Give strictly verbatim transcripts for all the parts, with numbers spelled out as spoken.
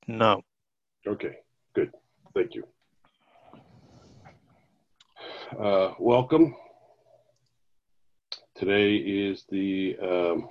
No. Okay, good. Thank you. Uh, welcome. Today is the um,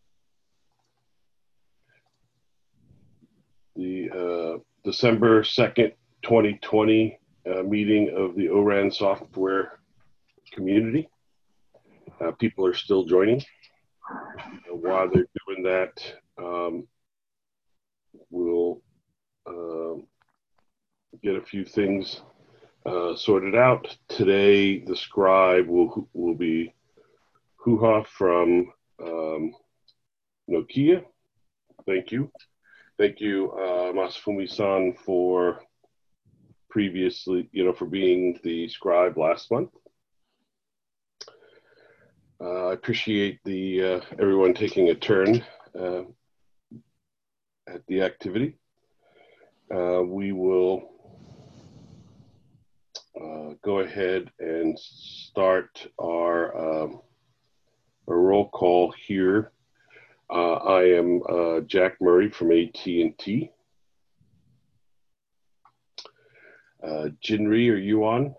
the uh, December second, twenty twenty uh, meeting of the O RAN software community. Uh, people are still joining. Uh, while they're doing that, um, we'll uh, get a few things uh, sorted out. Today, the scribe will will be Huha from um, Nokia. Thank you. Thank you, uh, Masafumi-san, for previously, you know, for being the scribe last month. Uh, I appreciate the uh, everyone taking a turn uh, at the activity. Uh, we will uh, go ahead and start our, um, our roll call here. Uh, I am uh, Jack Murray from A T and T. Uh, Jinri, are you on?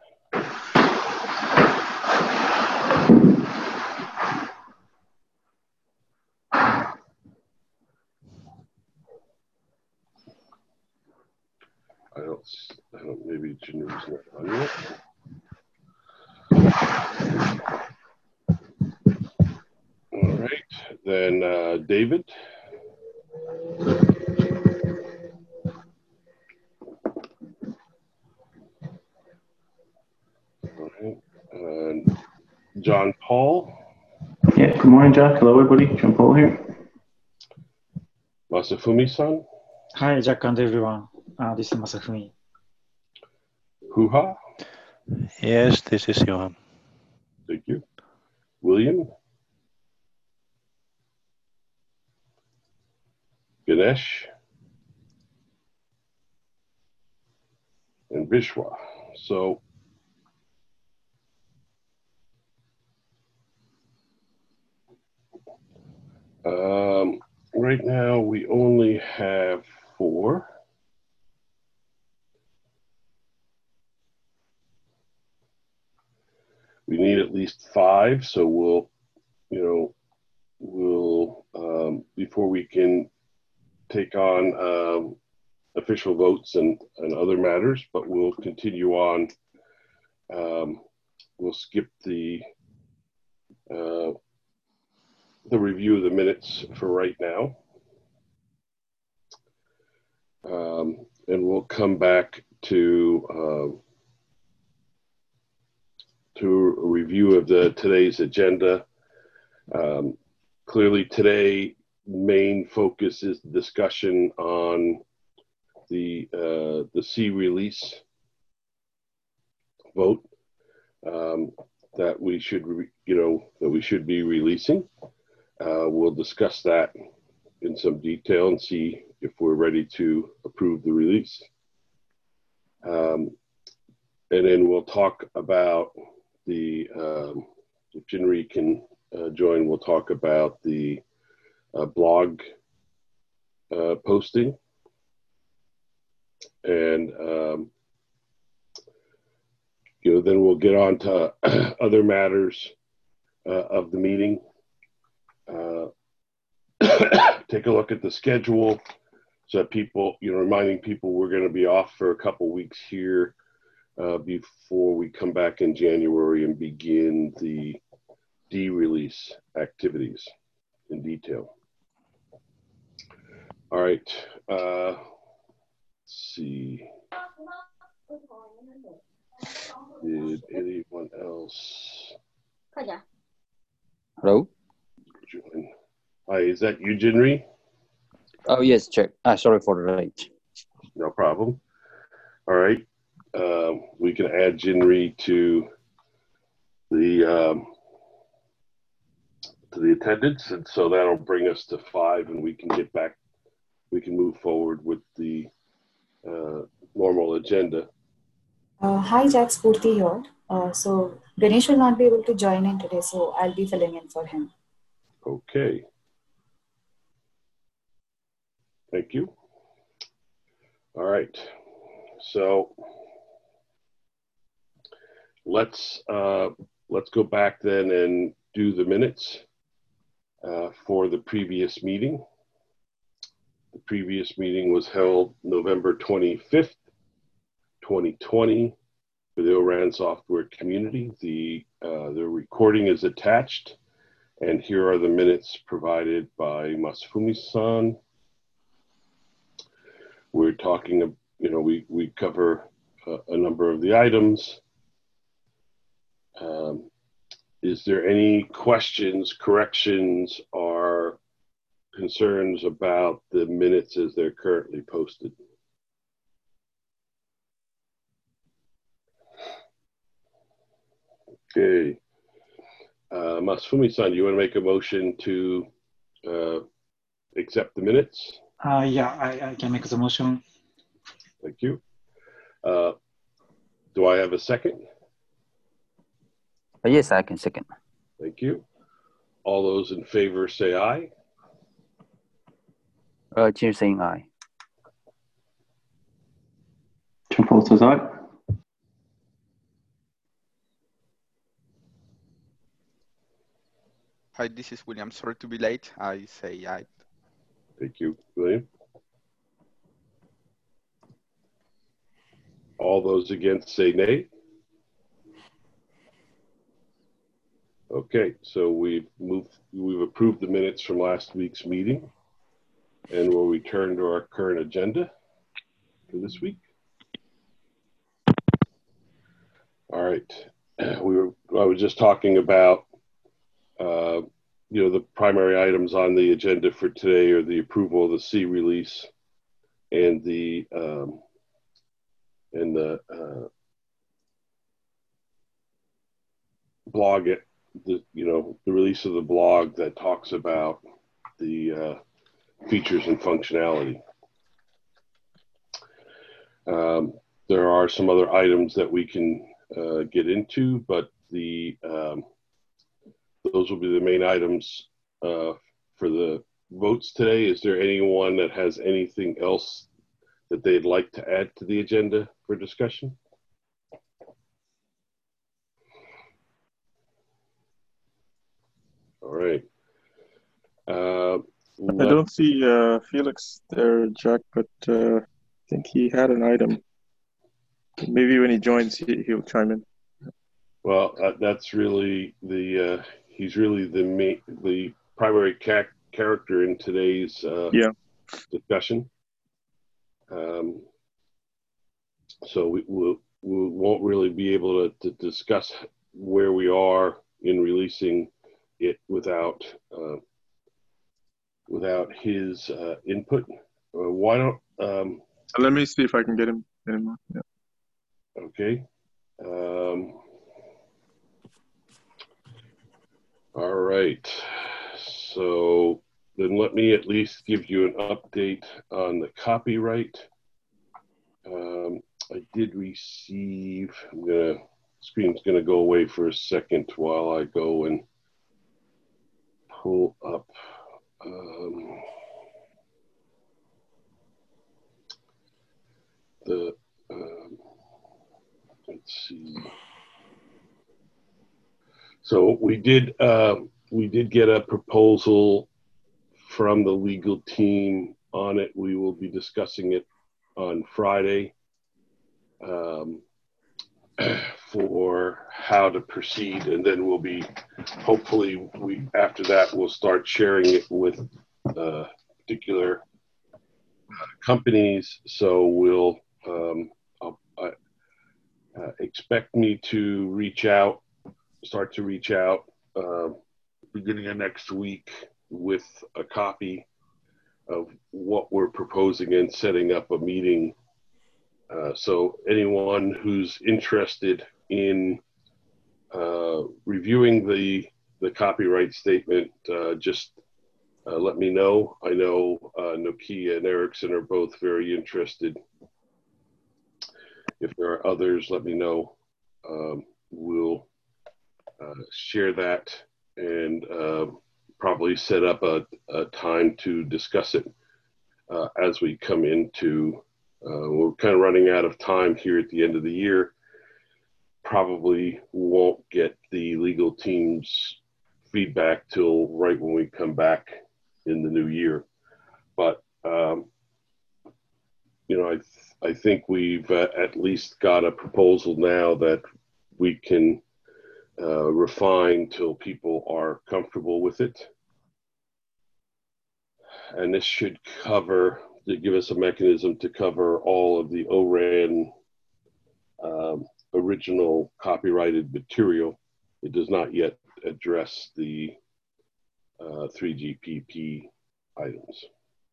I don't, I don't, maybe Jinri's not on yet. All right, then uh, David. All right, and John Paul. Yeah, good morning, Jack. Hello, everybody. John Paul here. Masafumi-san. Hi, Jack and everyone. Uh, this is Masafumi. Huha. Yes, this is Johan. Thank you. William. Ganesh. And Vishwa. So um, right now we only have four. We need at least five, so we'll, you know, we'll, um, before we can take on um, official votes and, and other matters, but we'll continue on. Um, we'll skip the uh, the review of the minutes for right now. Um, and we'll come back to uh, to a review of the today's agenda. Um, clearly today, main focus is the discussion on the uh, the C release vote um, that we should, you know, that we should be releasing. Uh, we'll discuss that in some detail and see if we're ready to approve the release. Um, and then we'll talk about the, um, if Jinri can uh, join, we'll talk about the uh, blog uh, posting. And, um, you know, then we'll get on to other matters uh, of the meeting. Uh, take a look at the schedule so that people, you know, reminding people we're going to be off for a couple weeks here uh, before we come back in January and begin the de-release activities in detail. All right. Uh, let's see. Did anyone else? Hello? Join? Hi, is that you, Jinri? Oh, yes, check. Ah, sorry for the late. No problem. All right. Uh, we can add Jinri to the um, to the attendance, and so that'll bring us to five, and we can get back. We can move forward with the uh, normal agenda. Uh, hi, Jack. Spurti here. Uh, so Ganesh will not be able to join in today, so I'll be filling in for him. Okay. Thank you. All right. So let's uh, let's go back then and do the minutes uh, for the previous meeting. The previous meeting was held November twenty-fifth, twenty twenty, for the O R A N software community. The uh, the recording is attached, and here are the minutes provided by Masafumi-san. We're talking, you know, we we cover uh, a number of the items. Um, is there any questions, corrections, or concerns about the minutes as they're currently posted? Okay. Uh, Masafumi-san, do you want to make a motion to uh, accept the minutes? Uh, yeah, I, I can make the motion. Thank you. Uh, do I have a second? Uh, yes, I can second. Thank you. All those in favor say aye. Uh, Jim saying aye. John Paul says aye. Hi, this is William. Sorry to be late. I say aye. Thank you, William. All those against say nay. Okay, so we've moved, we've approved the minutes from last week's meeting, and we'll return to our current agenda for this week. All right, we were, I was just talking about, uh, you know, the primary items on the agenda for today are the approval of the C release and the, um, and the uh, blog, it, the, you know, the release of the blog that talks about the uh, features and functionality. Um, there are some other items that we can uh, get into, but the um, those will be the main items uh, for the votes today. Is there anyone that has anything else that they'd like to add to the agenda for discussion? All right. Uh, I don't see uh, Felix there, Jack, but uh, I think he had an item. Maybe when he joins, he, he'll chime in. Well, uh, that's really the, uh, he's really the main, the primary ca character in today's uh, yeah. discussion. Um, so we, we'll, we won't really be able to, to discuss where we are in releasing it without uh, without his uh, input. Uh, why don't um, let me see if I can get him. Get him yeah. Okay. Um, all right. So then let me at least give you an update on the copyright. Um, I did receive, I'm gonna, screen's gonna go away for a second while I go and pull up um, the, um, let's see. So we did, uh, we did get a proposal from the legal team on it. We will be discussing it on Friday um, for how to proceed, and then we'll be, hopefully, we after that we'll start sharing it with uh, particular companies. So we'll um, I'll, I, uh, expect me to reach out, start to reach out uh, beginning of next week with a copy of what we're proposing and setting up a meeting. Uh, so anyone who's interested in uh, reviewing the the copyright statement, uh, just uh, let me know. I know uh, Nokia and Ericsson are both very interested. If there are others, let me know. Um, we'll uh, share that and uh, probably set up a, a time to discuss it uh, as we come into Uh, we're kind of running out of time here at the end of the year. Probably won't get the legal team's feedback till right when we come back in the new year. But, um, you know, I, th- I think we've uh, at least got a proposal now that we can uh, refine till people are comfortable with it. And this should cover, to give us a mechanism to cover all of the O RAN um, original copyrighted material. It does not yet address the uh, three G P P items.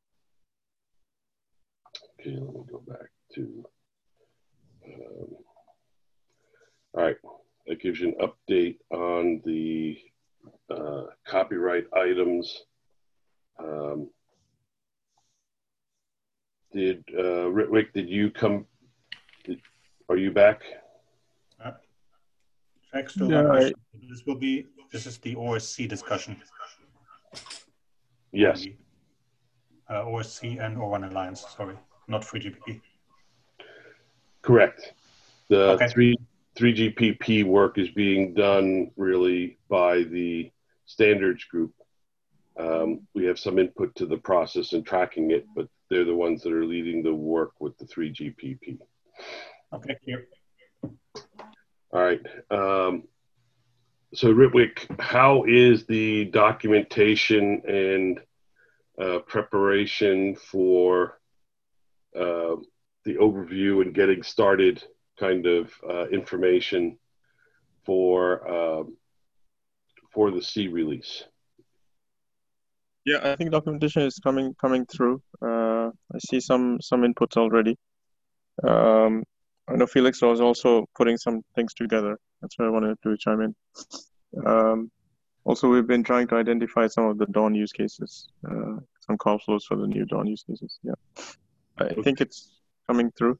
Okay, let me go back to, um, all right, that gives you an update on the uh, copyright items. Um, did, uh, Ritwik, did you come, did, are you back? Uh, Jack, still Yeah, one I, question. This will be, this is the O S C discussion. Yes. Only. Uh, O S C and O RAN Alliance, sorry, not three G P P. Correct. The Okay. three, 3GPP work is being done really by the standards group. Um, we have some input to the process and tracking it, but they're the ones that are leading the work with the three G P P. Okay, clear. All right. Um, so Ritwik, how is the documentation and uh, preparation for uh, the overview and getting started kind of uh, information for um, for the C release? yeah, I think documentation is coming coming through. Uh, I see some some inputs already. Um, I know Felix was also putting some things together. That's why I wanted to chime in. Um, also, we've been trying to identify some of the Dawn use cases, uh, some call flows for the new Dawn use cases. Yeah, I think it's coming through.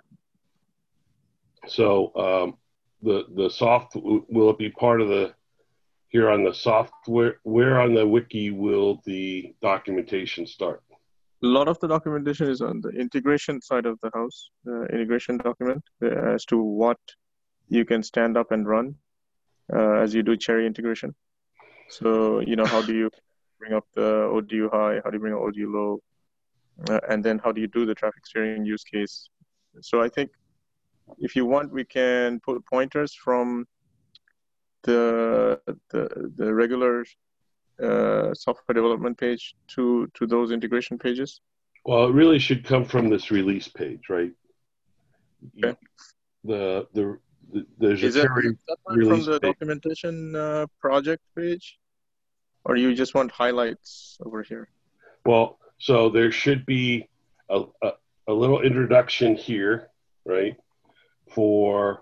So um, the the soft will it be part of the here on the software? Where on the wiki will the documentation start? A lot of the documentation is on the integration side of the house, uh, integration document uh, as to what you can stand up and run uh, as you do Cherry integration. So, you know, how do you bring up the O D U high? How do you bring up O D U low? Uh, and then how do you do the traffic steering use case? So I think if you want, we can put pointers from the the, the regular uh, software development page to, to those integration pages. Well, it really should come from this release page, right? Okay. The the, the there's a Is it Cherry separate from release the page. documentation uh, project page, or you just want highlights over here? Well, so there should be a, a, a little introduction here, right? For,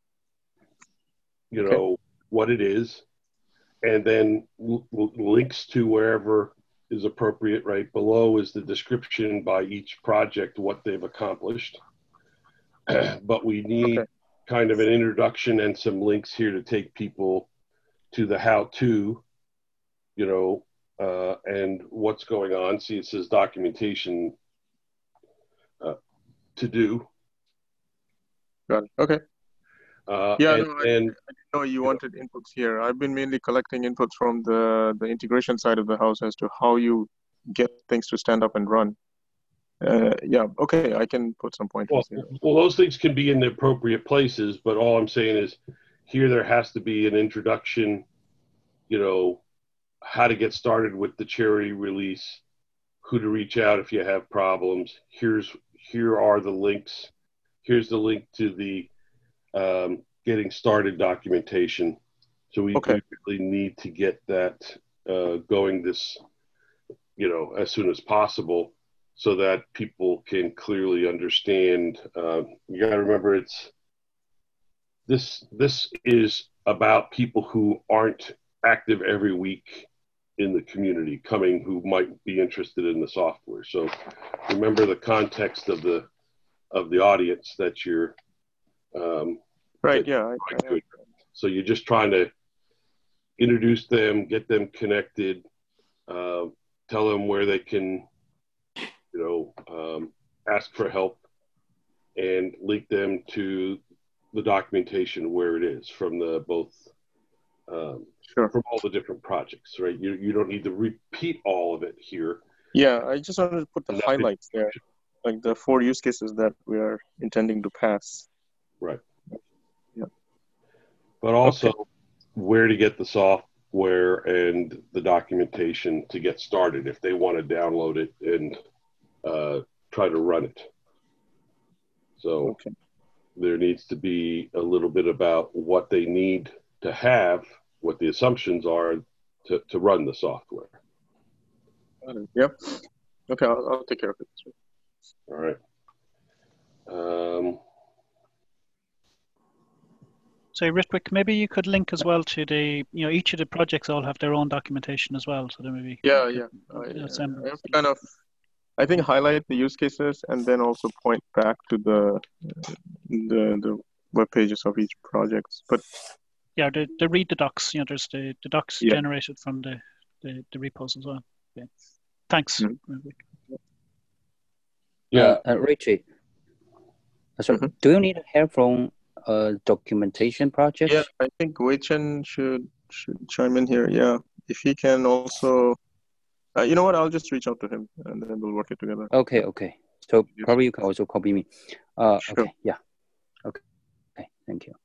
you Okay. know, what it is, and then l- l- links to wherever is appropriate. Right below is the description by each project, what they've accomplished. But we need Okay. kind of an introduction and some links here to take people to the how-to, you know, uh, and what's going on. See, it says documentation uh, to do. Got it. Okay. Uh, Yeah, and no, I, then, I didn't know you wanted inputs here. I've been mainly collecting inputs from the, the integration side of the house as to how you get things to stand up and run. Uh, yeah, okay, I can put some well, pointers here. well, those things can be in the appropriate places, but all I'm saying is here there has to be an introduction, you know, how to get started with the Cherry release, who to reach out if you have problems. Here's here are the links. Here's the link to the um, getting started documentation. So we, Okay. we really need to get that uh, going this, you know, as soon as possible, so that people can clearly understand. Uh, you got to remember, it's this. This is about people who aren't active every week in the community, coming who might be interested in the software. So remember the context of the of the audience that you're. Um, Right, that yeah. I, I good. So you're just trying to introduce them, get them connected, uh, tell them where they can, you know, um, ask for help and link them to the documentation where it is from the both um, Sure. from all the different projects, right? You you don't need to repeat all of it here. Yeah, I just wanted to put the Enough highlights there, like the four use cases that we are intending to pass. Right. Yeah. But also Okay. where to get the software and the documentation to get started if they want to download it and uh, try to run it. So Okay. there needs to be a little bit about what they need to have, what the assumptions are to, to run the software. Got it. Yep. Okay, I'll, I'll take care of it. All right. Um, So Ritwik, maybe you could link as well to the, you know, each of the projects all have their own documentation as well. So then maybe Yeah, yeah. I, you know, I some- have to kind of, I think, highlight the use cases and then also point back to the the the web pages of each project. But yeah, the, the read the docs. You know, there's the, the docs Yeah. generated from the, the, the repos as well. Yeah. Thanks. Mhm. Ritwik. yeah, Uh, uh, Richie, uh, sorry, Mhm. do you need help from uh, documentation project? yeah, I think Wei Chen should should chime in here. Yeah, if he can also, uh, you know what? I'll just reach out to him and then we'll work it together. Okay, okay. So Yes. probably you can also copy me. Uh, Sure. Okay, yeah. Okay, okay. Thank you.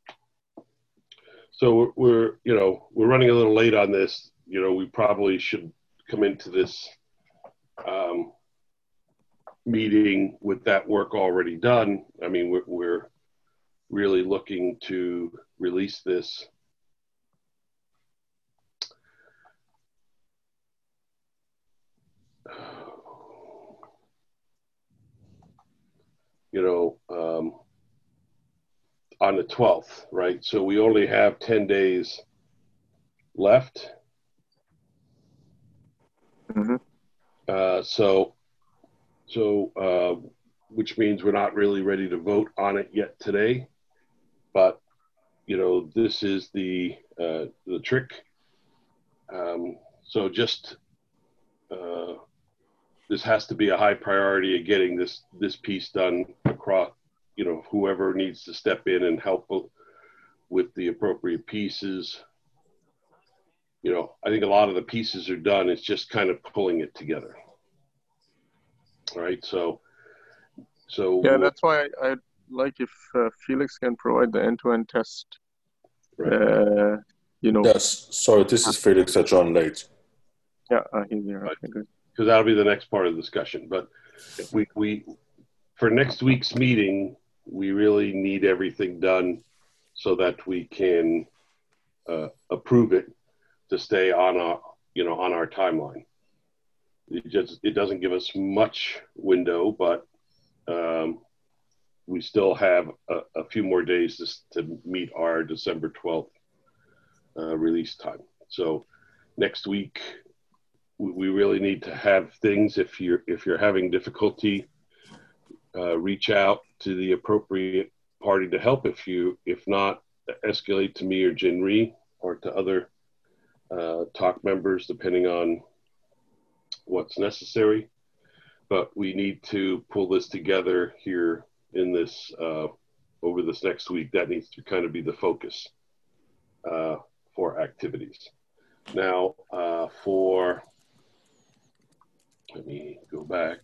so we're, we're, you know, we're running a little late on this. You know, we probably should come into this um, meeting with that work already done. I mean, we're, we're really looking to release this you know, um, on the twelfth, right? So we only have ten days left. Mhm. Uh, so, so uh, which means we're not really ready to vote on it yet today. But, you know, this is the, uh, the trick. Um, so just, uh, this has to be a high priority of getting this, this piece done across, you know, whoever needs to step in and help with the appropriate pieces. You know, I think a lot of the pieces are done. It's just kind of pulling it together. All right. So, so Yeah, we'll- that's why I, I'd like if uh, Felix can provide the end-to-end test. Right. Uh, you know, Yes, sorry, this is Felix. I joined late. yeah, uh, he's here. Right. Okay, good. because that'll be the next part of the discussion. But we, we, for next week's meeting, we really need everything done so that we can uh, approve it to stay on our, you know, on our timeline. It just, it doesn't give us much window, but um, we still have a, a few more days to, to meet our December twelfth uh, release time. So next week, we really need to have things. If you're if you're having difficulty, uh, reach out to the appropriate party to help. If you if not, escalate to me or Jinri or to other uh, talk members, depending on what's necessary. But we need to pull this together here in this uh, over this next week. That needs to kind of be the focus uh, for activities. Now, uh, for Let me go back.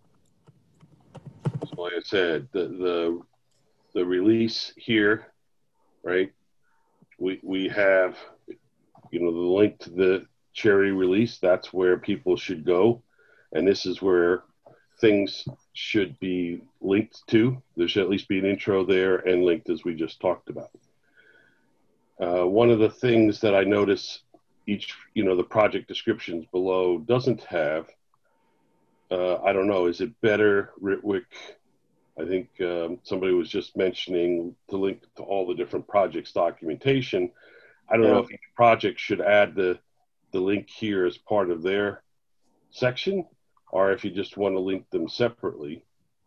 So like I said, the the the release here, right? We we have, you know, the link to the Cherry release. That's where people should go, and this is where things should be linked to. There should at least be an intro there and linked, as we just talked about. Uh, one of the things that I notice each, you know, the project descriptions below doesn't have. Uh, I don't know, is it better, Ritwik? I think um, somebody was just mentioning to link to all the different projects documentation. I don't Yeah. know if each project should add the, the link here as part of their section, or if you just want to link them separately.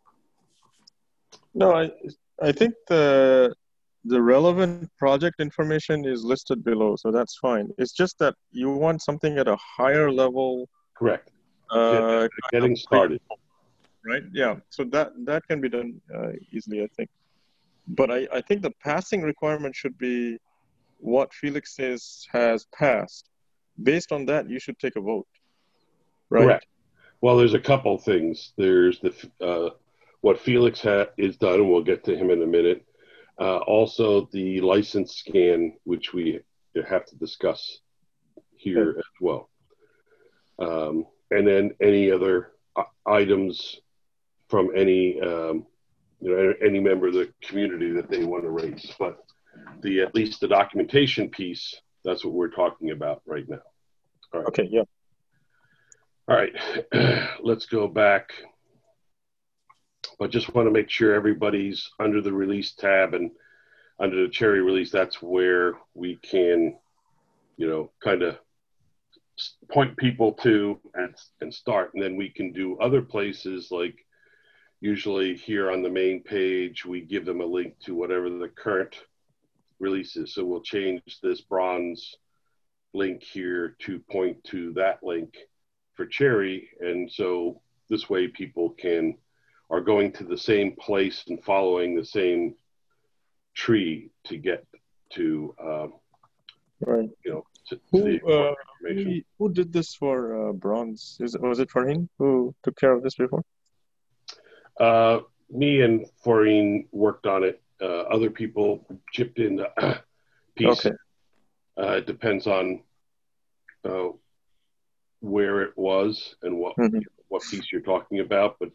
No, I I think the the relevant project information is listed below, so that's fine. It's just that you want something at a higher level. Correct. Uh, Getting started. right? Yeah, so that, that can be done uh, easily, I think. But I, I think the passing requirement should be what Felix says has passed. Based on that, you should take a vote, right? Correct. Well, there's a couple things. There's the uh, what Felix ha- is done, and we'll get to him in a minute. Uh, also, the license scan, which we have to discuss here okay. as well. Um, and then any other uh, items from any um, you know any member of the community that they want to raise. But the at least the documentation piece, that's what we're talking about right now. All right. Okay. Yeah. All right. Let's go back. But just want to make sure everybody's under the release tab and under the Cherry release. That's where we can, you know, kind of point people to and, and start. And then we can do other places, like usually here on the main page, we give them a link to whatever the current release is. So we'll change this bronze link here to point to that link for Cherry. And so this way people can are going to the same place and following the same tree to get to, um, right. you know, to, to who, the uh, information. Who, who did this for uh, bronze? Is was it Farheen who took care of this before? Uh, me and Farheen worked on it. Uh, other people chipped in the piece. Okay. Uh, it depends on uh, where it was and what mm-hmm. what piece you're talking about, but.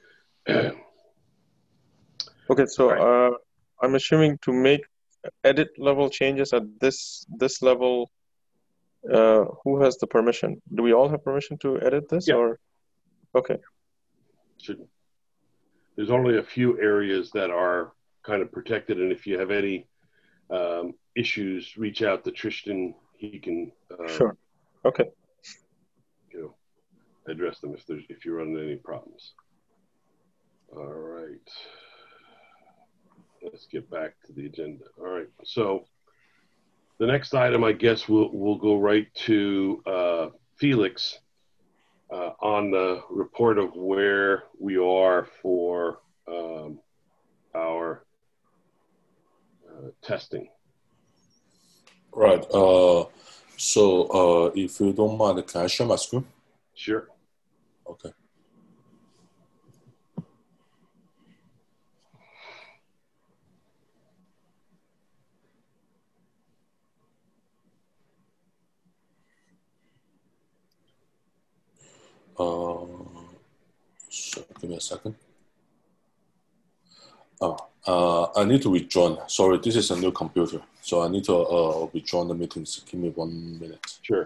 Okay, so right. uh, I'm assuming to make edit level changes at this this level, uh, who has the permission? Do we all have permission to edit this? Yeah. Or okay. Should, there's only a few areas that are kind of protected, and if you have any um, issues, reach out to Tristan. He can um, sure. Okay. You know, address them if there's if you run into any problems. All right. Let's get back to the agenda. All right. So the next item, I guess, we'll we'll go right to uh, Felix uh, on the report of where we are for um, our uh, testing. Right. Uh, so uh, if you don't mind, can I share my screen? Sure. Okay. Uh, so give me a second. Oh, uh, I need to withdraw. Sorry, this is a new computer, so I need to uh, withdraw the meetings. Give me one minute. Sure.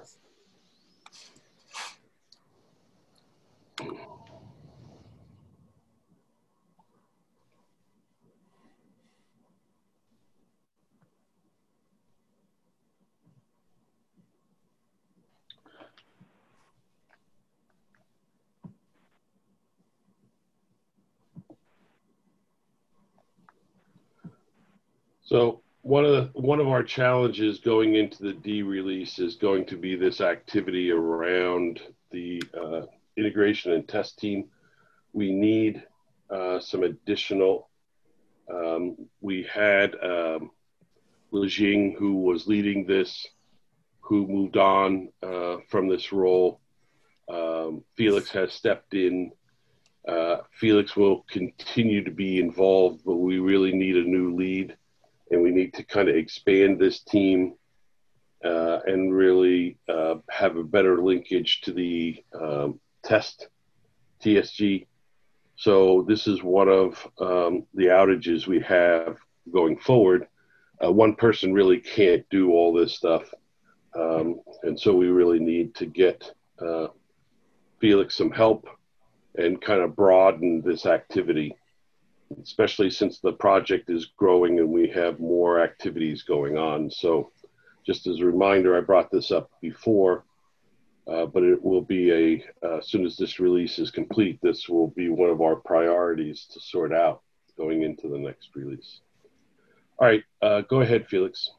So one of the one of our challenges going into the D release is going to be this activity around the uh, integration and test team. We need uh, some additional. Um, we had um, Li Jing, who was leading this, who moved on uh, from this role. Um, Felix has stepped in. Uh, Felix will continue to be involved, but we really need a new lead. And we need to kind of expand this team uh, and really uh, have a better linkage to the um, test T S G. So this is one of um, the outages we have going forward. Uh, one person really can't do all this stuff. Um, and so we really need to get uh, Felix some help and kind of broaden this activity, especially since the project is growing and we have more activities going on. So just as a reminder, I brought this up before, uh, but it will be a, uh, as soon as this release is complete, this will be one of our priorities to sort out going into the next release. All right, uh, go ahead, Felix.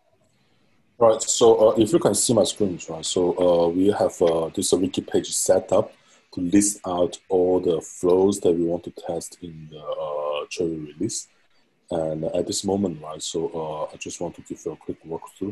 Right, so uh, if you can see my screen, right, so uh, we have uh, this wiki page set up. to list out all the flows that we want to test in the uh, Cherry release. And at this moment, right, so uh, I just want to give a quick walkthrough.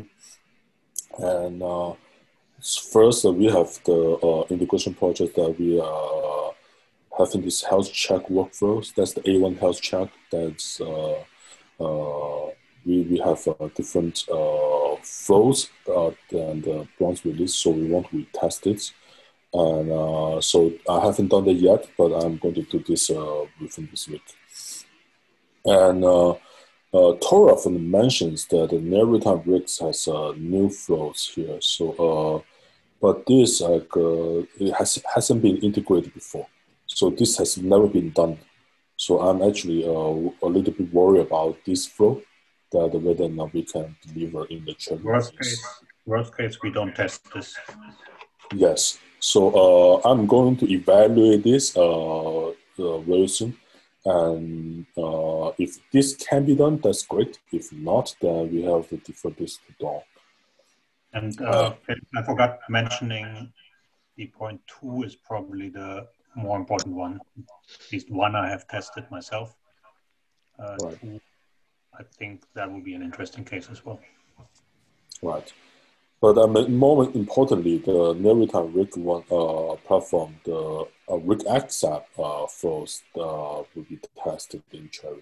And uh, first, uh, we have the uh, integration project that we are having this health check workflows. That's the A one health check. That's uh, uh, we, we have uh, different uh, flows uh, than the bronze release, so we want to retest it. And uh, so I haven't done that yet, but I'm going to do this uh, within this week. And uh, uh, Tora mentions that the near real-time rigs has uh, new flows here. So, uh, but this like uh, it has hasn't been integrated before. So this has never been done. So I'm actually uh, a little bit worried about this flow, that whether or not we can deliver in the Cherry. Worst case, worst case, we don't test this. Yes. So uh, I'm going to evaluate this uh, uh, very soon. And uh, if this can be done, that's great. If not, then we have to defer this to dawn. And uh, I forgot mentioning the point two is probably the more important one. At least one I have tested myself. Uh, right. Two, I think that will be an interesting case as well. Right. But um, more importantly, the near real-time rig one uh, platform, the uh, rig X app uh, flows uh, will be tested in Cherry.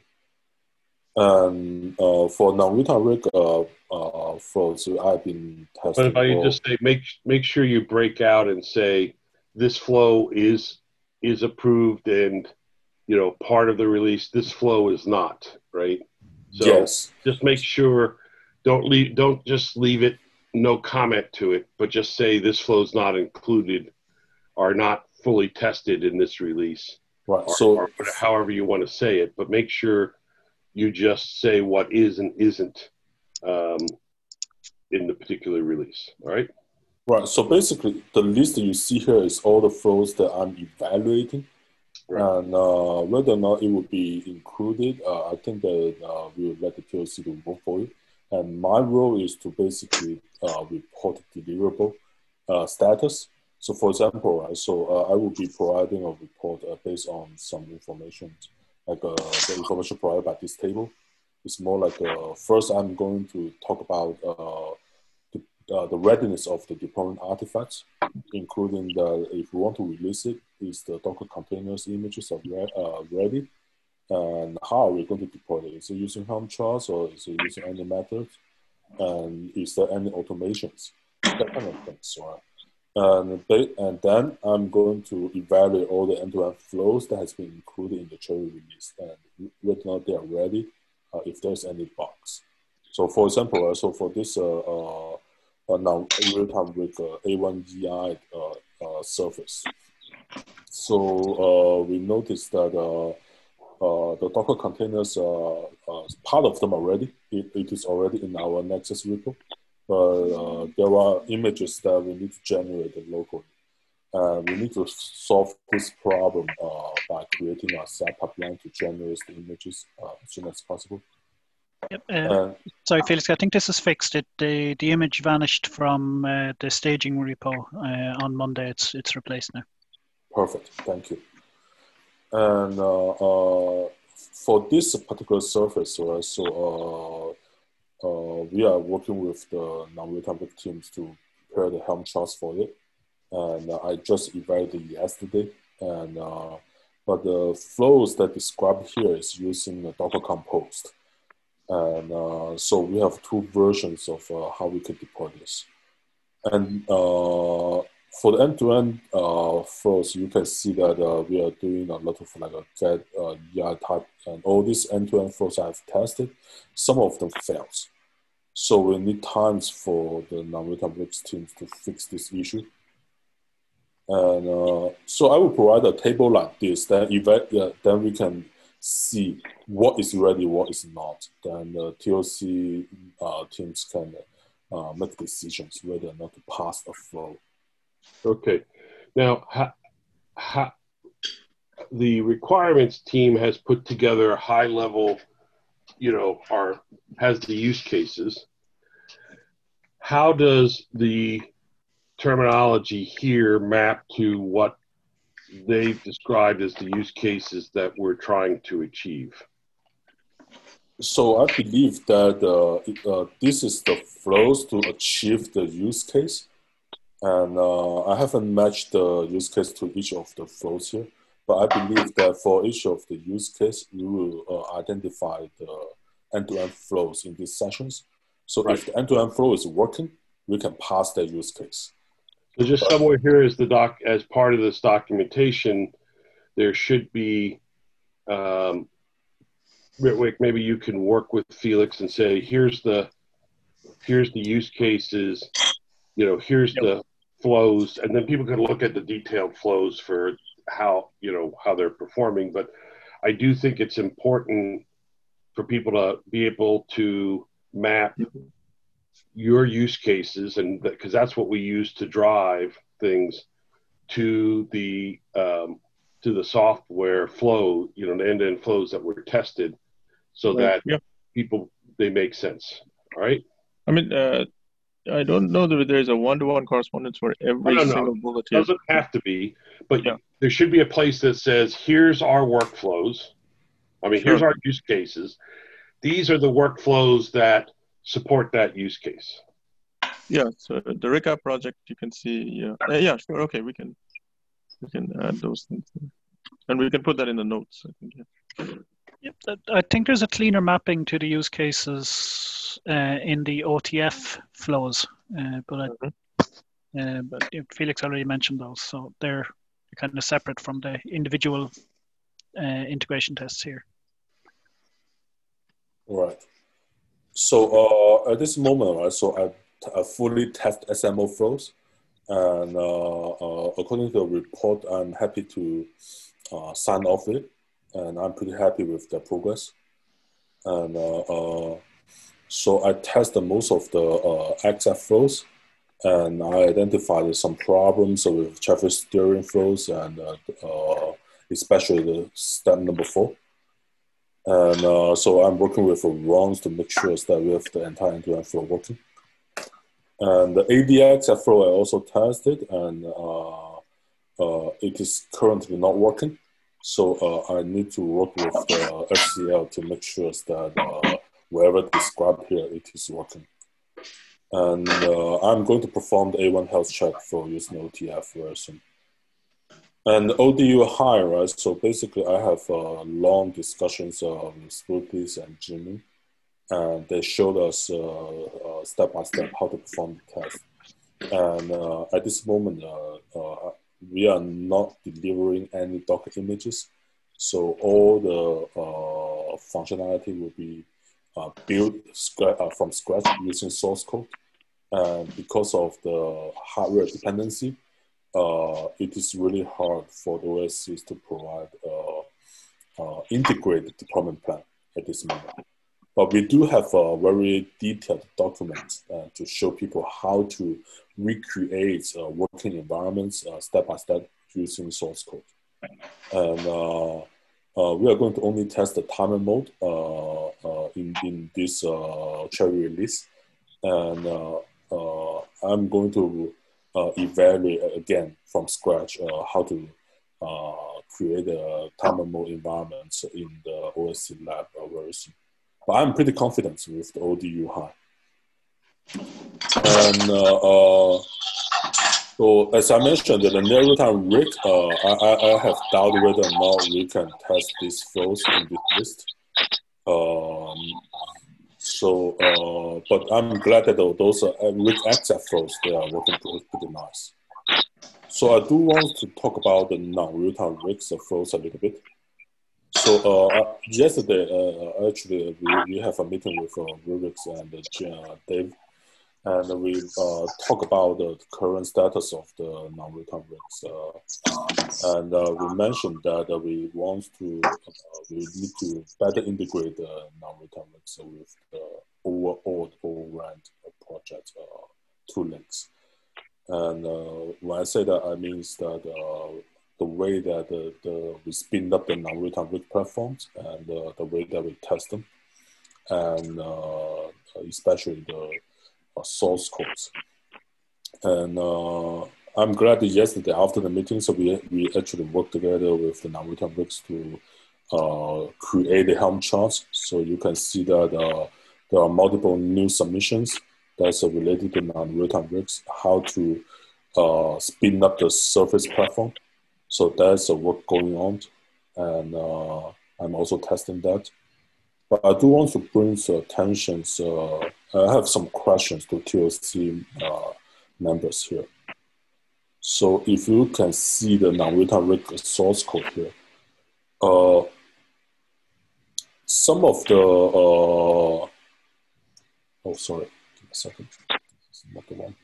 And uh, for non-real-time rig uh, uh, flows, I've been testing. But if I for, just say, make make sure you break out and say this flow is is approved and you know part of the release. This flow is not, right? So yes. Just make sure. Don't leave. Don't just leave it. No comment to it, but just say this flow is not included or not fully tested in this release. Right. Or, so, or however you want to say it, but make sure you just say what is and isn't um, in the particular release. All right. Right. So basically, the list that you see here is all the flows that I'm evaluating, right. And uh, whether or not it will be included, uh, I think that uh, we will let the P O C to vote for it. And my role is to basically uh, report deliverable uh, status. So, for example, right, so uh, I will be providing a report uh, based on some information, like uh, the information provided by this table. It's more like uh, first I'm going to talk about uh, the, uh, the readiness of the deployment artifacts, including the if we want to release it, is the Docker containers images are re uh, ready. And how are we going to deploy it? Is it using Helm charts or is it using any methods? And is there any automations? That kind of things, right? And, and then I'm going to evaluate all the end-to-end flows that has been included in the Cherry release and whether or not they are ready, uh, if there's any bugs. So for example, uh, so for this uh, uh, uh, now real-time rig uh, A one E I uh, uh, surface, so uh, we noticed that uh, Uh, the Docker containers, uh, uh, part of them already, it, it is already in our Nexus repo, but uh, there are images that we need to generate locally. Uh, we need to solve this problem uh, by creating a side pipeline to generate the images uh, as soon as possible. Yep. Uh, uh, sorry, Felix, I think this is fixed. It, the, the image vanished from uh, the staging repo uh, on Monday. It's, it's replaced now. Perfect, thank you. And uh, uh, for this particular surface, right, so uh, uh, we are working with the non-real-time teams to prepare the Helm charts for it. And uh, I just evaluated yesterday. And uh, but the flows that described here is using the Docker Compose. And uh, so we have two versions of uh, how we can deploy this. And uh, for the end-to-end uh, flows, you can see that uh, we are doing a lot of like a get uh, E I type, and all these end-to-end flows I've tested, some of them fails. So we need times for the non-real-time rigs teams to fix this issue. And uh, so I will provide a table like this. Then, uh, then we can see what is ready, what is not. Then the T O C uh, teams can uh, make decisions whether or not to pass a flow. Okay. Now, ha, ha, the requirements team has put together a high level, you know, our, has the use cases. How does the terminology here map to what they've described as the use cases that we're trying to achieve? So I believe that uh, it, uh, this is the flows to achieve the use case. And uh, I haven't matched the use case to each of the flows here, but I believe that for each of the use case, we will uh, identify the end-to-end flows in these sessions. So right. If the end-to-end flow is working, we can pass the use case. So just but, somewhere here is the doc, as part of this documentation, there should be, um, Ritwik, maybe you can work with Felix and say, here's the, here's the use cases, you know, here's yep. the flows, and then people can look at the detailed flows for how, you know, how they're performing. But I do think it's important for people to be able to map your use cases, and because that's what we use to drive things to the um, to the software flow, you know, the end-to-end flows that were tested, so right. that yep. people, they make sense. All right. I mean, uh, I don't know that there's a one-to-one correspondence for every single bullet here. It doesn't have to be, but yeah. there should be a place that says, here's our workflows. I mean, sure. here's our use cases. These are the workflows that support that use case. Yeah, so the recap project, you can see, yeah, uh, yeah, sure, okay, we can, we can add those things. And we can put that in the notes, I think, yeah. Yep, I think there's a cleaner mapping to the use cases uh, in the O T F flows, uh, but I, mm-hmm. uh, but Felix already mentioned those, so they're kind of separate from the individual uh, integration tests here. Right. So uh, at this moment, right, so I, I fully test S M O flows, and uh, uh, according to the report, I'm happy to uh, sign off it. And I'm pretty happy with the progress. And uh, uh, so I tested most of the uh, X F flows, and I identified some problems with traffic steering flows, and uh, uh, especially the step number four. And uh, so I'm working with Ron to make sure that we have the entire end-to-end flow working. And the A D X F flow I also tested, and uh, uh, it is currently not working. So uh, I need to work with the F C L to make sure that uh, wherever described here, it is working. And uh, I'm going to perform the A one health check for using O T F very soon. And O D U High, right? So basically I have uh, long discussions uh, with Spookies and Jimmy, and they showed us uh, uh, step by step how to perform the test. And uh, at this moment, uh, uh, we are not delivering any Docker images. So all the uh, functionality will be uh, built uh, from scratch using source code. And because of the hardware dependency, uh, it is really hard for the O S Cs to provide uh, uh, integrated deployment plan at this moment. But we do have a very detailed document uh, to show people how to recreate uh, working environments uh, step by step using source code. And uh, uh, we are going to only test the timer mode uh, uh, in, in this uh, cherry release. And uh, uh, I'm going to uh, evaluate again from scratch uh, how to uh, create a timer mode environment in the O S C lab uh, very soon. But I'm pretty confident with the O D U High. And uh, uh, so, as I mentioned, the near real-time rig, uh, I, I have doubted whether or not we can test these flows in this list. Um, so, uh, but I'm glad that those uh, rig access flows, they are working pretty, pretty nice. So I do want to talk about the non-real-time rigs flows a little bit. So uh, yesterday, uh, actually, we, we have a meeting with uh, Rubix and uh, Dave, and we uh, talk about the current status of the non-real-time rigs. Uh, and uh, we mentioned that uh, we want to, uh, we need to better integrate the non-real-time rigs with the overall O-RAN project uh, toolings. And uh, when I say that, I mean that uh, the way that the, the, we spin up the non-real-time rig platforms and uh, the way that we test them, and uh, especially the uh, source codes. And uh, I'm glad that yesterday after the meeting, so we we actually worked together with the non-real-time rigs to uh, create the Helm charts. So you can see that uh, there are multiple new submissions that's uh, related to non-real-time rigs, how to uh, spin up the surface platform. So there's a work going on, and uh, I'm also testing that. But I do want to bring the attention. So I have some questions to T O C uh, members here. So if you can see the non-real-time rig source code here, uh, some of the uh, oh sorry, give me a second. This is not the one.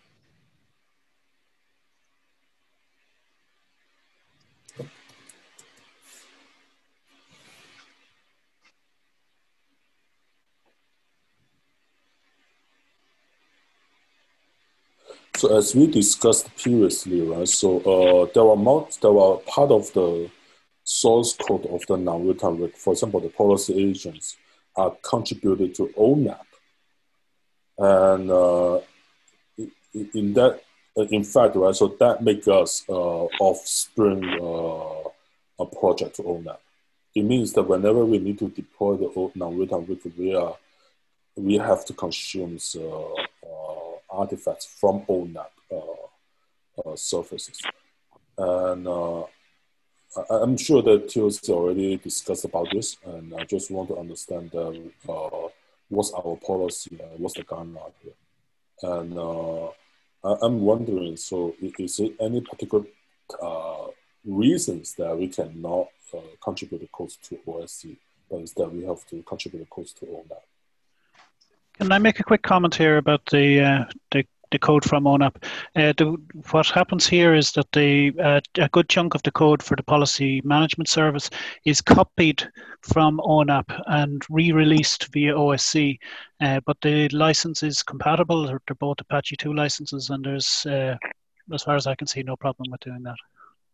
So as we discussed previously, right? So uh, there were more, there were part of the source code of the non-real-time rig. For example, the policy agents are contributed to O N A P, and uh, in that, in fact, right? So that makes us uh, offspring uh, a project to O N A P. It means that whenever we need to deploy the non-real-time rig, we are we have to consume uh, uh, artifacts from O N A P uh, uh, surfaces. And uh, I, I'm sure that T O C already discussed about this, and I just want to understand uh, uh, what's our policy, uh, what's the guideline here. And uh, I, I'm wondering, so is there any particular uh, reasons that we cannot uh, contribute the codes to O S C, but instead we have to contribute the codes to O N A P? Can I make a quick comment here about the uh, the, the code from O N A P? Uh, the, what happens here is that the uh, a good chunk of the code for the policy management service is copied from O N A P and re-released via O S C, uh, but the license is compatible. They're, they're both Apache two licenses, and there's, uh, as far as I can see, no problem with doing that.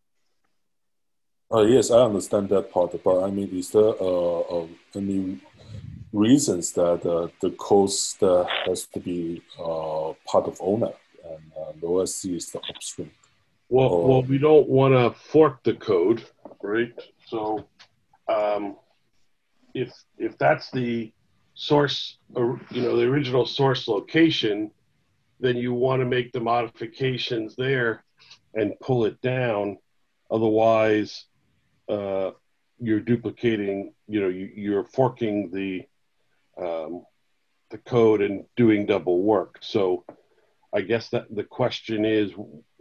Uh, yes, I understand that part, but I mean, is there uh, uh, any reasons that uh, the code that has to be uh, part of O N A P and uh, the O S C is the upstream? Well, or, well, we don't want to fork the code, right? So, um, if if that's the source, or, you know, the original source location, then you want to make the modifications there and pull it down. Otherwise, uh, you're duplicating. You know, you, you're forking the um, the code and doing double work. So, I guess that the question is,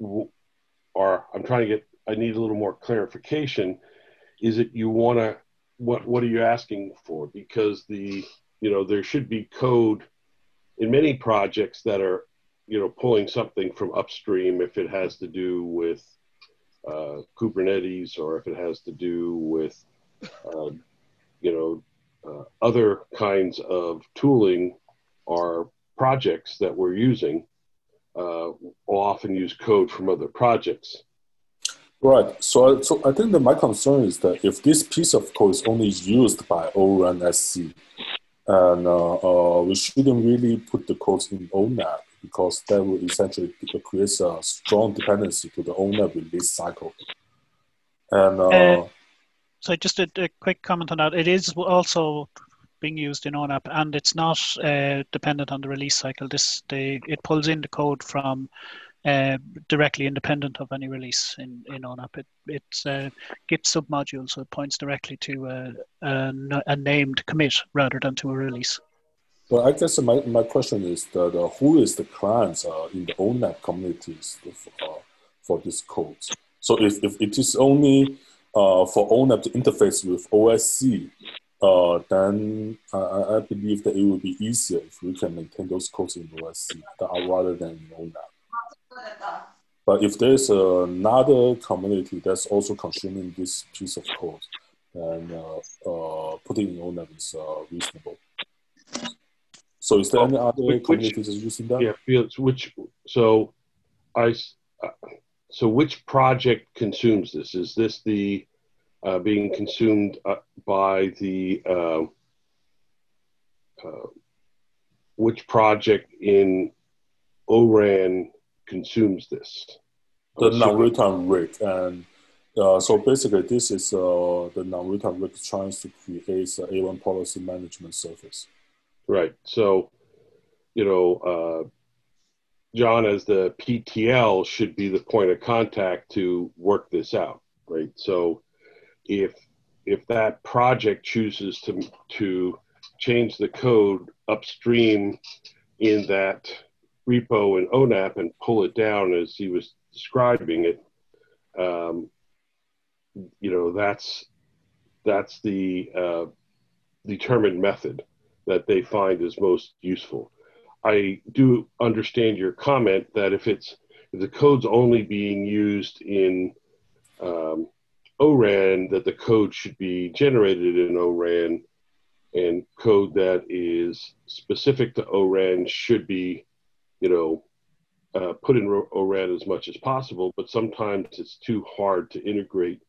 or I'm trying to get, I need a little more clarification. Is it you want to, what what are you asking for? Because the, you know, there should be code in many projects that are, you know, pulling something from upstream if it has to do with uh, Kubernetes, or if it has to do with, uh, you know, uh, other kinds of tooling or projects that we're using. Uh, will often use code from other projects. Right. So, so I think that my concern is that if this piece of code is only used by O R A N S C, and uh, uh, we shouldn't really put the codes in O N A P, because that will essentially create a strong dependency to the O N A P release cycle. And uh, uh, so, just a, a quick comment on that. It is also being used in O N A P, and it's not uh, dependent on the release cycle. This they it pulls in the code from uh, directly independent of any release in, in O N A P. It, it's a Git submodule, so it points directly to a, a, a named commit rather than to a release. Well, I guess my, my question is that uh, who is the clients uh, in the O N A P communities for, uh, for this code? So if, if it is only uh, for O N A P to interface with O S C, Uh, then uh, I believe that it would be easier if we can maintain those codes in O S C rather than in O N A P. But if there's another community that's also consuming this piece of code, then uh, uh, putting in O N A P is uh, reasonable. So is there any other which, communities using that? Yeah, Felix, which, so I, uh, so which project consumes this? Is this the Uh, being consumed uh, by the uh, uh, which project in O R A N consumes this? The non-real-time rig, and uh, so basically this is uh, the non-real-time rig trying to create an A one policy management service. Right. So, you know, uh, John as the P T L should be the point of contact to work this out, right? So if if that project chooses to to change the code upstream in that repo and O N A P and pull it down as he was describing it, um, you know, that's that's the uh, determined method that they find is most useful. I do understand your comment that if it's if the code's only being used in um, O RAN, that the code should be generated in O RAN, and code that is specific to O RAN should be, you know, uh, put in O RAN as much as possible. But sometimes it's too hard to integrate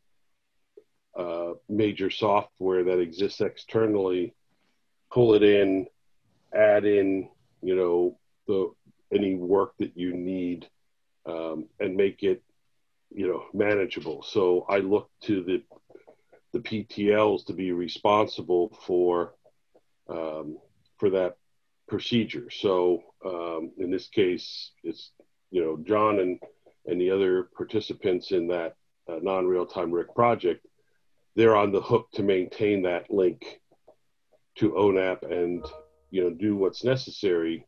uh, major software that exists externally, pull it in, add in, you know, the any work that you need, um, and make it, you know, manageable. So I look to the the P T Ls to be responsible for um, for that procedure. So um, in this case, it's, you know, John and and the other participants in that uh, non-real-time R I C project, they're on the hook to maintain that link to O N A P and, you know, do what's necessary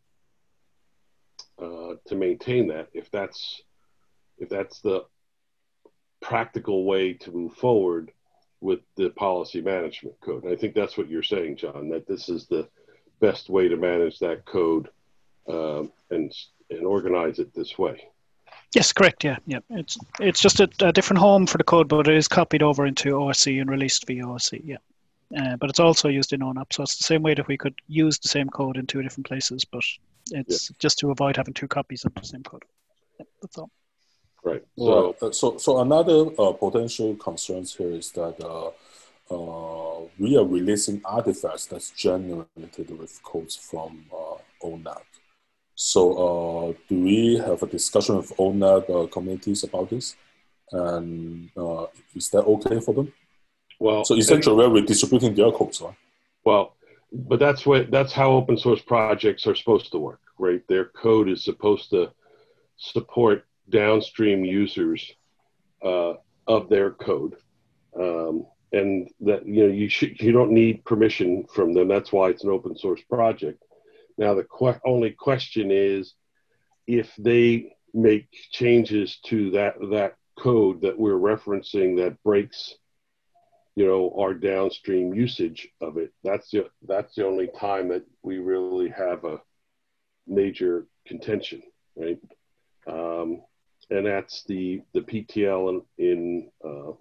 uh, to maintain that. If that's if that's the practical way to move forward with the policy management code. And I think that's what you're saying, John, that this is the best way to manage that code um, and and organize it this way. Yes, correct. Yeah, yeah. It's it's just a, a different home for the code, but it is copied over into O S C and released via O S C. Yeah, uh, but it's also used in O N A P. So it's the same way that we could use the same code in two different places, but it's yeah. just to avoid having two copies of the same code. Yeah, that's all. Right. So, well, so, so another uh, potential concerns here is that uh, uh, we are releasing artifacts that's generated with codes from uh, O N A P. So, uh, do we have a discussion with O N A P uh, communities about this? And uh, is that okay for them? Well, so essentially, we're redistributing their codes, right? Well, but that's what that's how open source projects are supposed to work, right? Their code is supposed to support downstream users uh, of their code, um, and that, you know, you should you don't need permission from them. That's why it's an open source project. Now the que- only question is if they make changes to that that code that we're referencing that breaks, you know, our downstream usage of it. That's the that's the only time that we really have a major contention, right? Um, and that's the the P T L in in, uh,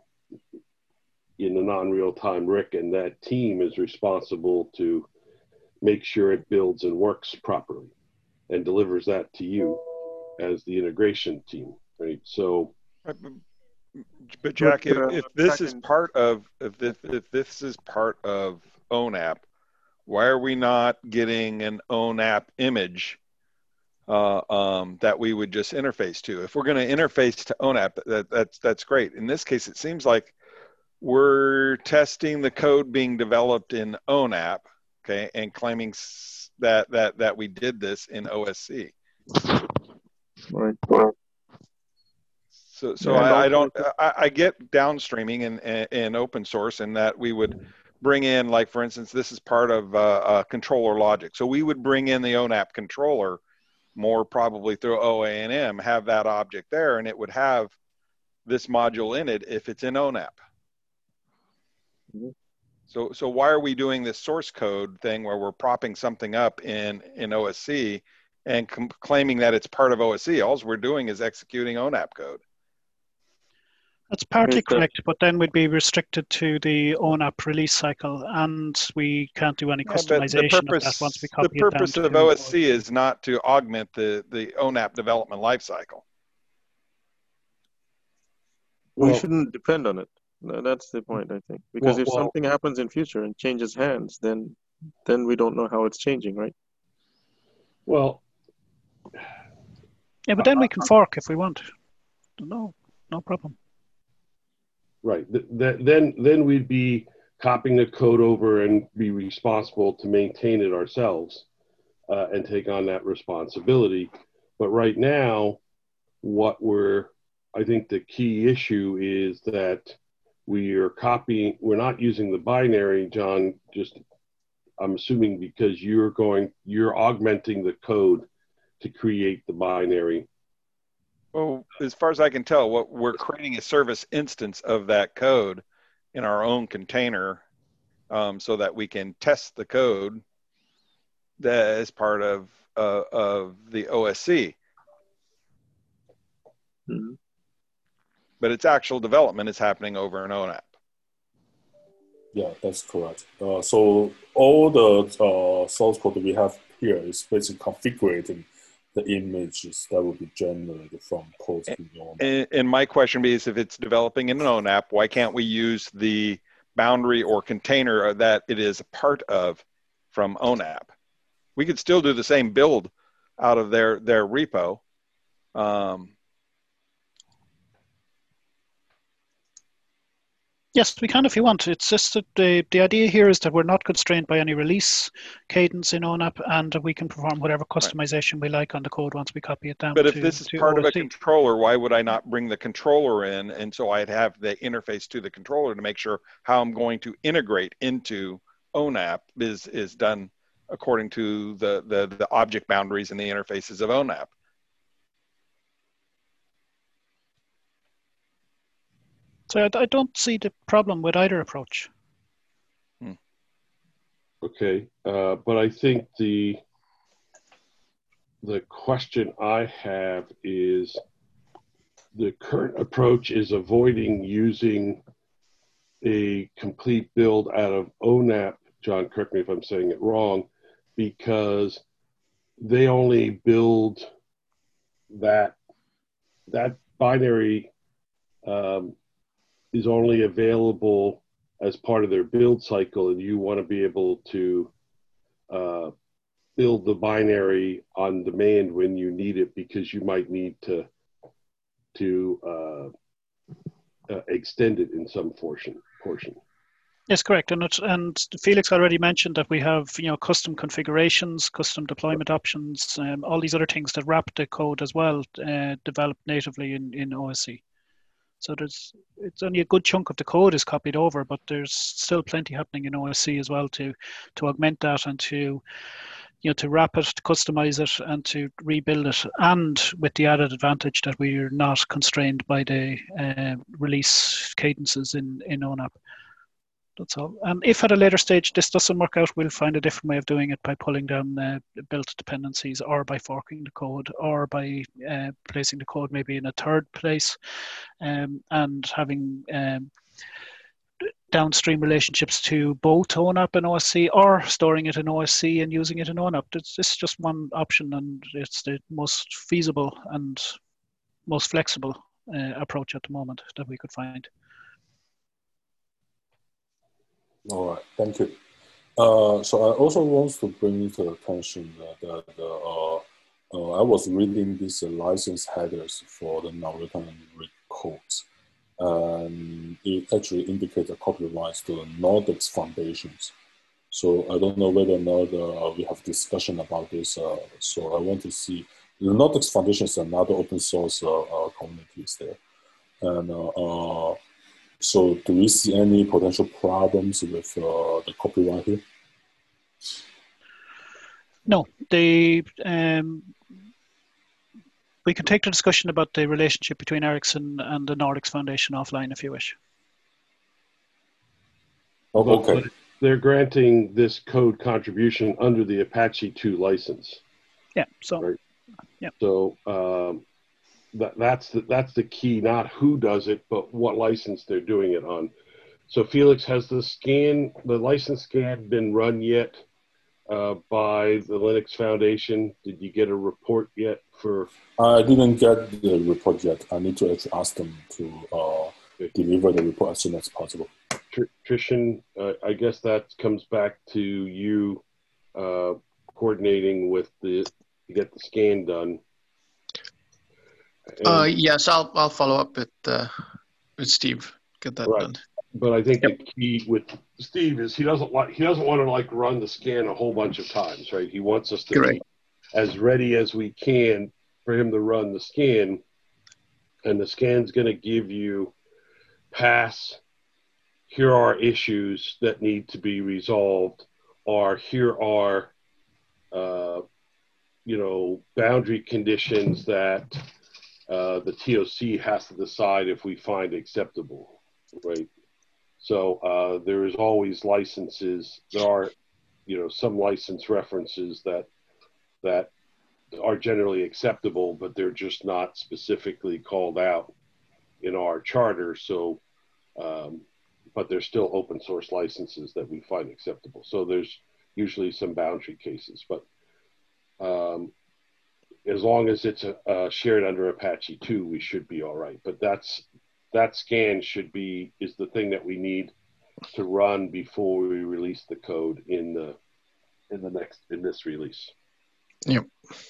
in the non-real-time R I C, and that team is responsible to make sure it builds and works properly and delivers that to you as the integration team, right? So, but Jack, if, if this is part of if this, if this is part of O N A P, why are we not getting an O N A P image uh, um, that we would just interface to? If we're going to interface to O N A P, that, that's that's great. In this case, it seems like we're testing the code being developed in O N A P, okay, and claiming that that that we did this in O S C. Right. So, so I, I don't. I, I get downstreaming and and and open source, and that we would bring in, like for instance, this is part of uh, uh, controller logic. So we would bring in the O N A P controller, more probably through O A N M, have that object there, and it would have this module in it if it's in O N A P. Mm-hmm. So, so why are we doing this source code thing where we're propping something up in, in O S C and com- claiming that it's part of O S C? All we're doing is executing O N A P code. That's partly correct, but then we'd be restricted to the O N A P release cycle, and we can't do any Yeah, customization the purpose, of that once we copy the purpose it down of O S C is not to augment the, the O N A P development lifecycle. We well, shouldn't depend on it. No, that's the point, I think. Because well, if well, something happens in future and changes hands, then then we don't know how it's changing, right? Well, yeah, but then we can fork if we want. no, no problem. Right. Th- th- then, then we'd be copying the code over and be responsible to maintain it ourselves uh, and take on that responsibility. But right now, what we're, I think the key issue is that we are copying, we're not using the binary, John, just, I'm assuming because you're going, you're augmenting the code to create the binary. Well, as far as I can tell, what we're creating a service instance of that code in our own container um, so that we can test the code that is part of, uh, of the O S C. Mm-hmm. But its actual development is happening over in O N A P. Yeah, that's correct. Uh, so all the uh, source code we have here is basically configuring the images that will be generated from codes in O N A P. And, and my question is, if it's developing in an O N A P, why can't we use the boundary or container that it is a part of from O N A P? We could still do the same build out of their, their repo. Um, Yes, we can if you want. It's just that the, the idea here is that we're not constrained by any release cadence in O N A P, and we can perform whatever customization right. we like on the code once we copy it down. But if to, this is to part O S C. of a controller, why would I not bring the controller in? And so I'd have the interface to the controller to make sure how I'm going to integrate into O N A P is, is done according to the, the, the object boundaries and the interfaces of O N A P. So I, I don't see the problem with either approach. Hmm. Okay, uh, but I think the the question I have is the current approach is avoiding using a complete build out of O N A P. John, correct me if I'm saying it wrong, because they only build that that binary. Um, is only available as part of their build cycle, and you want to be able to uh, build the binary on demand when you need it, because you might need to to uh, uh, extend it in some portion. portion. Yes, correct. And, it, and Felix already mentioned that we have, you know, custom configurations, custom deployment options, um, all these other things that wrap the code as well, uh, developed natively in, in O S C. So there's, it's only a good chunk of the code is copied over, but there's still plenty happening in O S C as well to, to augment that and to, you know, to wrap it, to customize it, and to rebuild it, and with the added advantage that we are not constrained by the uh, release cadences in, in O N A P. That's all. And if at a later stage this doesn't work out, we'll find a different way of doing it by pulling down uh, built dependencies, or by forking the code, or by uh, placing the code maybe in a third place, um, and having um, downstream relationships to both O N A P and O S C, or storing it in O S C and using it in O N A P. It's, it's just one option, and it's the most feasible and most flexible uh, approach at the moment that we could find. All right, thank you. Uh, so I also want to bring to attention that, that uh, uh, I was reading these uh, license headers for the non-written and written codes, and it actually indicates a copyright to the Nordex foundations. So I don't know whether or not uh, we have discussion about this. Uh, so I want to see the Nordex Foundation is another open source uh, uh, communities there, and. Uh, uh, So do we see any potential problems with uh, the copyright here? No, they, um, we can take the discussion about the relationship between Ericsson and the Nordex Foundation offline if you wish. Oh, okay. But they're granting this code contribution under the Apache two license. Yeah, so, right? yeah. So, um, That, that's the, that's the key, not who does it, but what license they're doing it on. So Felix, has the scan, the license scan been run yet uh, by the Linux Foundation? Did you get a report yet for? I didn't get the report yet. I need to actually ask them to uh, deliver the report as soon as possible. Trishan, uh, I guess that comes back to you uh, coordinating with the, to get the scan done. Uh, And, yes, I'll I'll follow up with uh, with Steve. Get that right. done. But I think the key with Steve is he doesn't like he doesn't want to like run the scan a whole bunch of times, right? He wants us to Correct. be as ready as we can for him to run the scan, and the scan's going to give you pass. Here are issues that need to be resolved, or here are, uh, you know, boundary conditions that uh, the T O C has to decide if we find acceptable, right? So uh, there is always licenses. There are, you know, some license references that that are generally acceptable, but they're just not specifically called out in our charter. So, um, but they're still open source licenses that we find acceptable. So there's usually some boundary cases, but um, as long as it's a, uh, shared under Apache two, we should be all right. But that's that scan should be is the thing that we need to run before we release the code in the in the next in this release. Yep.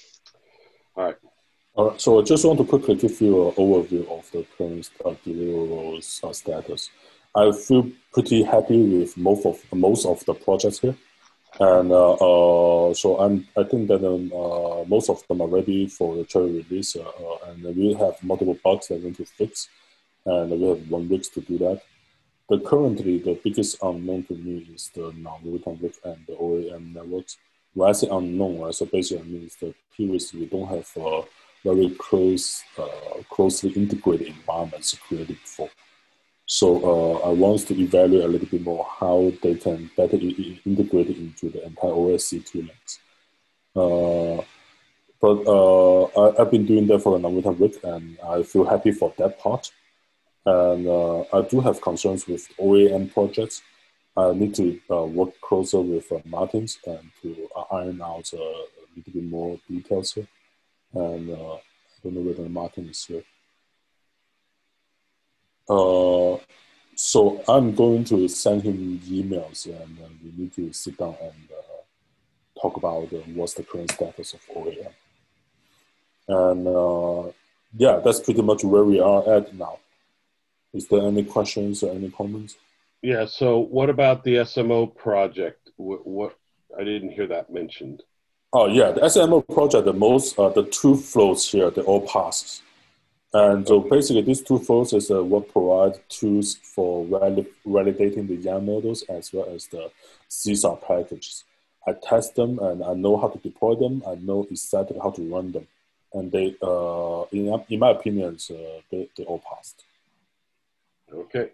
All right. All right. So I just want to quickly give you an overview of the current uh, deliverables uh, status. I feel pretty happy with most of most of the projects here, and uh, uh, so I'm I think that um, uh, most of them are ready for the cherry release, uh, uh, and we have multiple bugs that we need to fix, and we have one week to do that. But currently, the biggest unknown to me is the non-real-time rig and the O A M networks. When I say unknown, right, so basically it means that previously we don't have uh, very close, uh, closely integrated environments created before. So uh, I want to evaluate a little bit more how they can better integrate it into the entire O S C toolings. Uh, but uh, I, I've been doing that for a non-real-time rig, and I feel happy for that part. And uh, I do have concerns with O A M projects. I need to uh, work closer with uh, Martins and to uh, iron out uh, a little bit more details here. And uh, I don't know whether Martin is here. Uh, so I'm going to send him emails, and uh, we need to sit down and uh, talk about uh, what's the current status of O A M. And uh, yeah, that's pretty much where we are at now. Is there any questions or any comments? Yeah. So what about the S M O project? What, what I didn't hear that mentioned. Oh yeah, the S M O project, the most, uh, the two flows here, they all pass. And so basically these two flows is uh, what provide tools for valid, validating the YAML models as well as the C S A R packages. I test them and I know how to deploy them. I know exactly how to run them. And they, uh, in, in my opinion, uh, they, they all passed. Okay.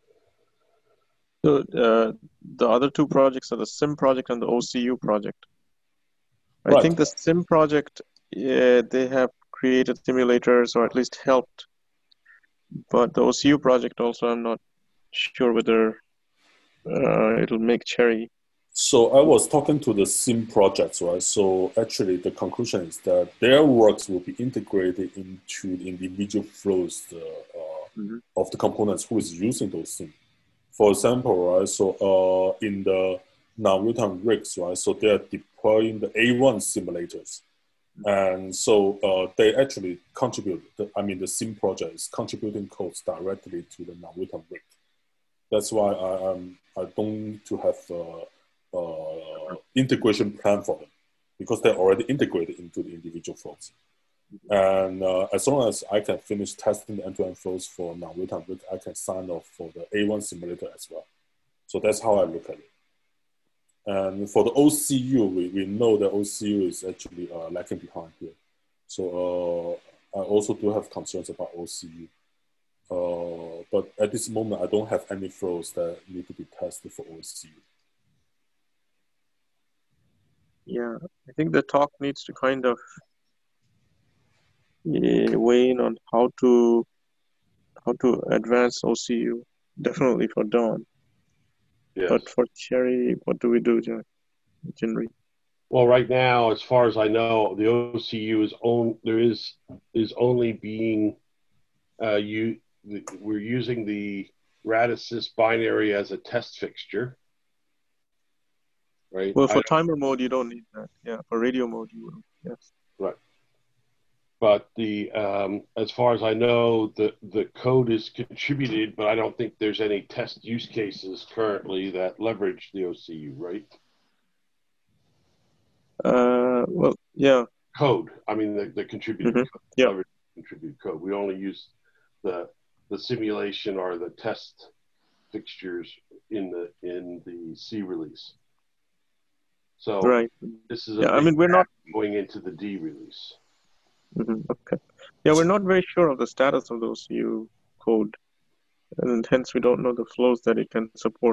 So uh, the other two projects are the SIM project and the O C U project. I Right. think the SIM project, yeah, they have created simulators or at least helped. But the O C U project also, I'm not sure whether uh, it'll make cherry. So I was talking to the SIM projects, right? So actually the conclusion is that their works will be integrated into the individual flows uh, uh, mm-hmm. of the components who is using those SIM. For example, right, so uh, in the non-real-time rigs, right, so they are deploying the A one simulators. And so uh, they actually contribute, the, I mean, the SIM project is contributing codes directly to the non-real-time rig. That's why I, um, I don't need to have uh, uh, integration plan for them because they're already integrated into the individual flows. And uh, as long as I can finish testing the end-to-end flows for non-real-time rig, I can sign off for the A one simulator as well. So that's how I look at it. And for the O C U, we, we know that O C U is actually uh, lacking behind here. So uh, I also do have concerns about O C U. Uh, but at this moment, I don't have any flows that need to be tested for O C U. Yeah, I think the talk needs to kind of yeah, weigh in on how to how to advance O C U. Definitely for Dawn. Yes. But for Cherry, what do we do, Jinri? Well, right now, as far as I know, the O C U is on. There is is only being uh, you. We're using the Radisys binary as a test fixture, right? Well, for timer mode, you don't need that. Yeah, for radio mode, you will. Yes. Right. but the um, as far as I know, the the code is contributed, but I don't think there's any test use cases currently that leverage the O C U, right? Uh, well, yeah. Code. I mean, the, the contributed Mm-hmm. code. Yeah. Leverage contributed code. We only use the the simulation or the test fixtures in the in the C release. So Right. this is a Yeah, I big mean, we're not going into the D release. Mm-hmm. Okay. Yeah, we're not very sure of the status of the O C U code, and hence we don't know the flows that it can support.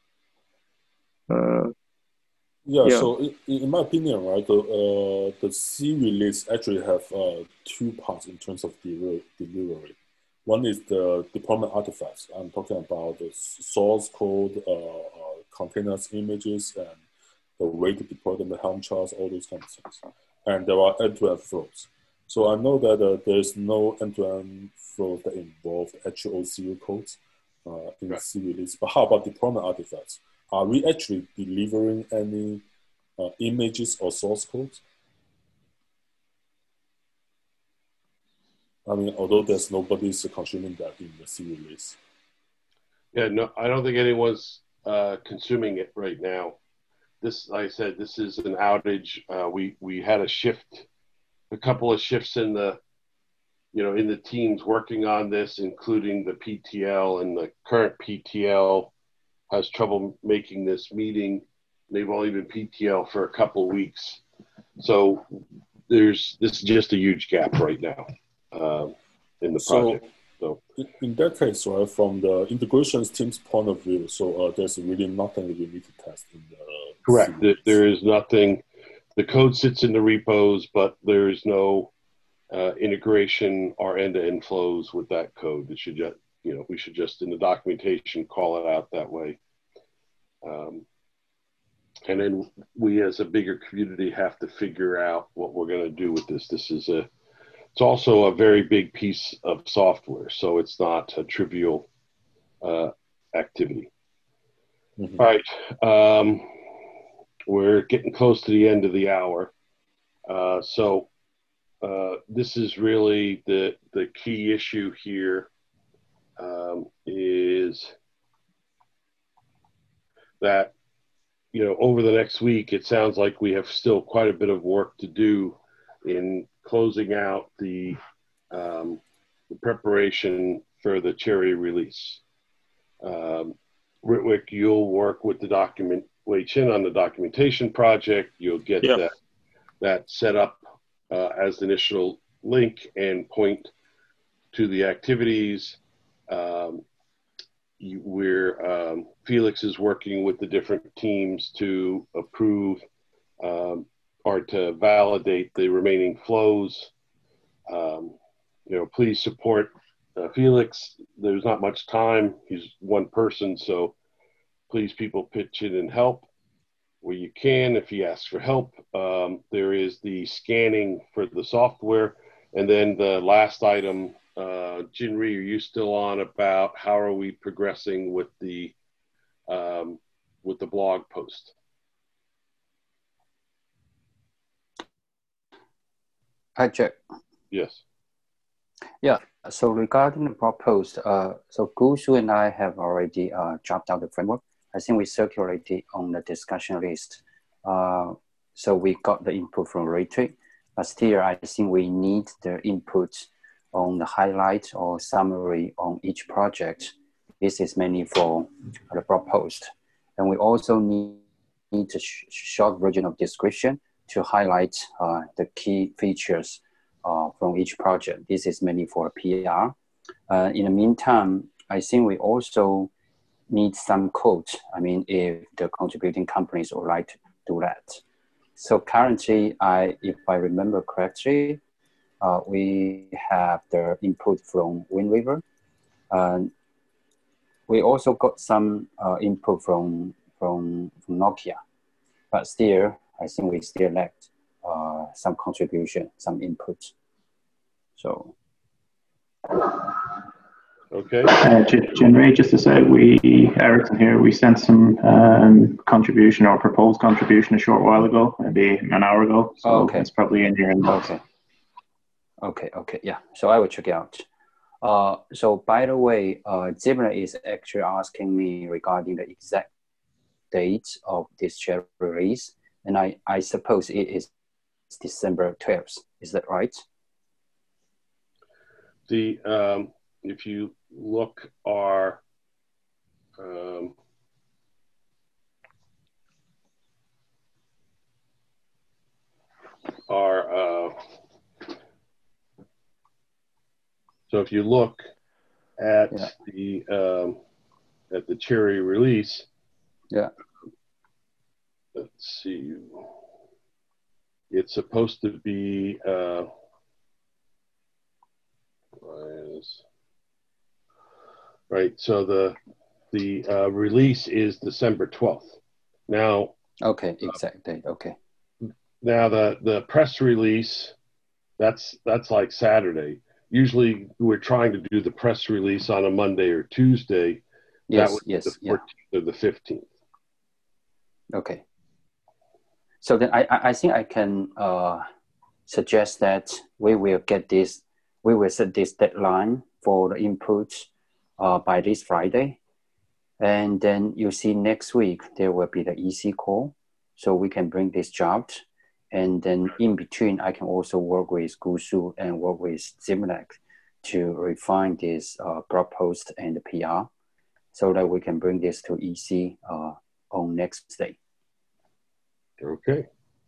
Uh, Yeah, yeah. so in, in my opinion, right, the, uh, the C release actually have uh, two parts in terms of delivery. delivery. One is the deployment artifacts. I'm talking about the source code, uh, uh, containers, images, and the way to deploy them, the Helm charts, all those kind of things. And there are end-to-end flows. So I know that uh, there's no end-to-end flows that involve actual O C U codes uh, in the C release. But how about deployment artifacts? Are we actually delivering any uh, images or source codes? I mean, although there's nobody's consuming that in the C release. Yeah, no, I don't think anyone's uh, consuming it right now. This, like I said, this is an outage. Uh, we we had a shift, a couple of shifts in the, you know, in the teams working on this, including the P T L, and the current P T L has trouble making this meeting. They've only been P T L for a couple of weeks, so there's this is just a huge gap right now um, in the project. So, so in that case, right, from the integrations team's point of view, so uh, there's really nothing that we need to test in the correct. There, there is nothing. The code sits in the repos, but there is no uh, integration or end-to-end flows with that code. It should just, you know, we should just in the documentation call it out that way. Um, and then we as a bigger community have to figure out what we're going to do with this. This is a, it's also a very big piece of software, so it's not a trivial uh, activity. Mm-hmm. All right. Um, we're getting close to the end of the hour. Uh, so uh, this is really the, the key issue here um, is that, you know, over the next week, it sounds like we have still quite a bit of work to do in closing out the, um, the preparation for the Cherry release. Um, Ritwick, you'll work with the document, Wei Chin on the documentation project. You'll get yeah. that, that set up uh, as the initial link and point to the activities. Um, you, we're, um, Felix is working with the different teams to approve um, or to validate the remaining flows. Um, you know, please support uh, Felix. There's not much time. He's one person, so please people pitch in and help where you can. If he asks for help, um, there is the scanning for the software. And then the last item, uh, Jinri, are you still on about how are we progressing with the um, with the blog post? Hi, Jack. Yes. Yeah. So regarding the blog post, uh, so Gushu and I have already uh, dropped out the framework. I think we circulated on the discussion list. Uh, so we got the input from Ritwick, but still I think we need the input on the highlight or summary on each project. This is mainly for the blog post. And we also need, need a sh short version of description to highlight uh, the key features uh, from each project. This is mainly for P R. Uh, in the meantime, I think we also need some code. I mean, if the contributing companies would like to do that. So currently, I, if I remember correctly, uh, we have the input from Wind River. Uh, we also got some uh, input from, from, from Nokia, but still, I think we still lacked uh, some contribution, some input. So. Okay. Uh, Jinri, just to say, we, Ericsson here, we sent some um, contribution or proposed contribution a short while ago, maybe an hour ago. So oh, okay. It's probably in your inbox. Okay. Okay, okay, yeah. So I will check it out. Uh, so by the way, uh, Zimmer is actually asking me regarding the exact date of this share release, and I, I suppose it is December twelfth. Is that right? The um, if you look our um, our uh, so if you look at yeah. the um, at the cherry release, yeah. Let's see. It's supposed to be uh, right. So the the uh, release is December twelfth. Now. Okay, exact date. Okay. Now the the press release, that's that's like Saturday. Usually we're trying to do the press release on a Monday or Tuesday. Yes. That would yes. be the fourteenth yeah. or the fifteenth. Okay. So then I I think I can uh, suggest that we will get this. We will set this deadline for the input uh, by this Friday. And then you see next week, there will be the E C call. So we can bring this job. And then in between, I can also work with Gusu and work with Zimlek to refine this uh, blog post and the P R so that we can bring this to E C uh, on next day. Okay.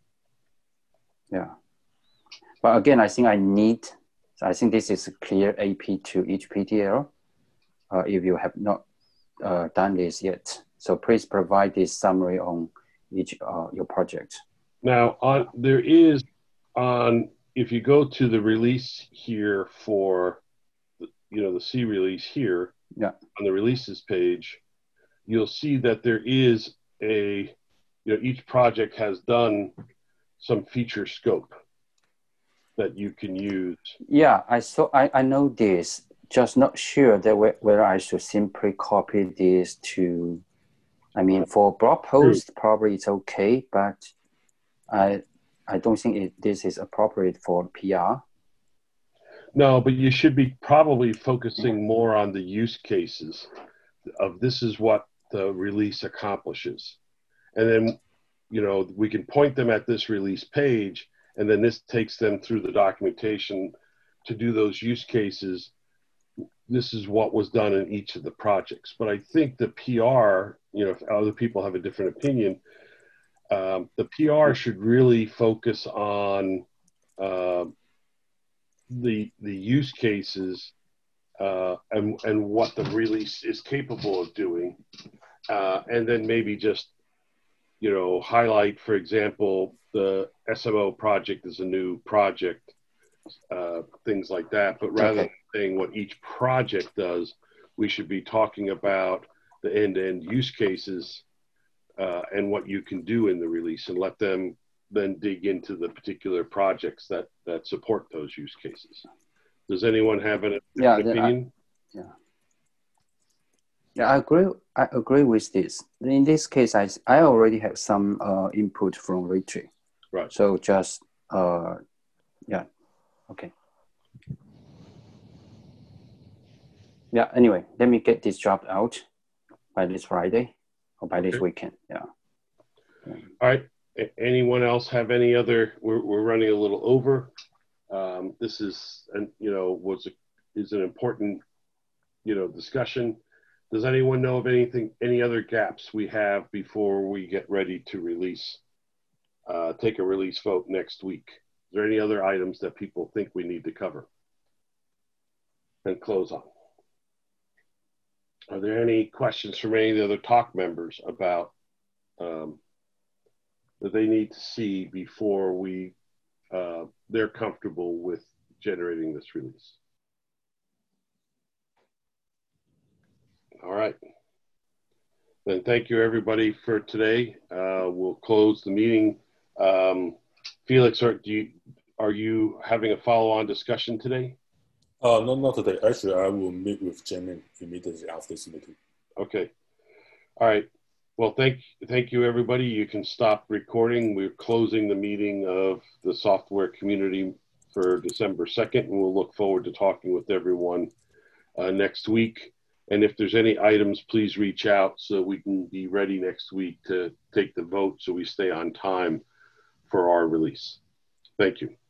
Yeah. But again, I think I need, I think this is a clear A P to each P T L. Uh, if you have not uh, done this yet. So please provide this summary on each uh, your project. Now, on there is on if you go to the release here for, you know, the C release here, yeah, on the releases page, you'll see that there is a, you know, each project has done some feature scope that you can use. Yeah, I saw. I, I know this. Just not sure that whether I should simply copy this to. I mean, for blog post, probably it's okay, but I I don't think it, this is appropriate for P R. No, but you should be probably focusing more on the use cases of this is what the release accomplishes. And then, you know, we can point them at this release page, and then this takes them through the documentation to do those use cases. This is what was done in each of the projects. But I think the P R, you know, if other people have a different opinion, um, the P R should really focus on uh, the the use cases uh, and and what the release is capable of doing, uh, and then maybe just, you know, highlight, for example, the S M O project is a new project, uh, things like that. But rather okay. than saying what each project does, we should be talking about the end-to-end use cases uh, and what you can do in the release, and let them then dig into the particular projects that, that support those use cases. Does anyone have an, yeah, an opinion? I, yeah. Yeah, I agree. I agree with this. In this case, I, I already have some uh, input from Richie. Right. So just, uh, yeah, okay. Yeah, anyway, let me get this job out by this Friday or by okay. this weekend, yeah. yeah. All right. Anyone else have any other, we're, we're running a little over. Um, this is, an, you know, was a, is an important, you know, discussion. Does anyone know of anything, any other gaps we have before we get ready to release, uh, take a release vote next week? Is there any other items that people think we need to cover and close on? Are there any questions from any of the other talk members about um, that they need to see before we, uh, they're comfortable with generating this release? All right. Then thank you everybody for today. Uh, we'll close the meeting. Um, Felix, are, do you, are you having a follow-on discussion today? Uh, no, not today. Actually, I will meet with Jamin immediately after this meeting. Okay. All right. Well, thank, thank you, everybody. You can stop recording. We're closing the meeting of the Software Community for December second, and we'll look forward to talking with everyone uh, next week. And if there's any items, please reach out so we can be ready next week to take the vote so we stay on time for our release. Thank you.